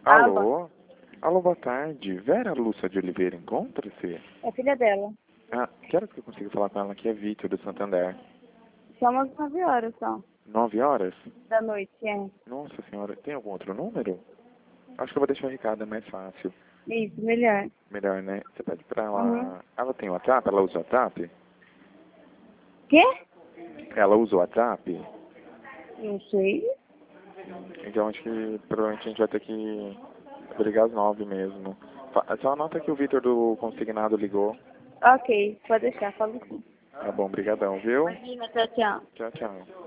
Alô? Alô, boa tarde. Vera Lúcia de Oliveira, encontra-se? É filha dela. Ah, que horas que eu consigo falar com ela? Aqui é Vítor, do Santander. São umas 9 horas só. 9 horas? Da noite, é. Nossa senhora, tem algum outro número? Acho que eu vou deixar o recado, é mais fácil. Isso, melhor. Melhor, né? Você pede pra ela... Uhum. Ela tem WhatsApp? Ela usa o WhatsApp? Quê? Ela usa o WhatsApp? Não sei. Então acho que provavelmente a gente vai ter que brigar às 9 mesmo. Só anota que o Vitor do Consignado ligou. Ok, pode deixar, falo sim. Tá bom, brigadão, viu? Imagina, tchau, tchau. Tchau, tchau.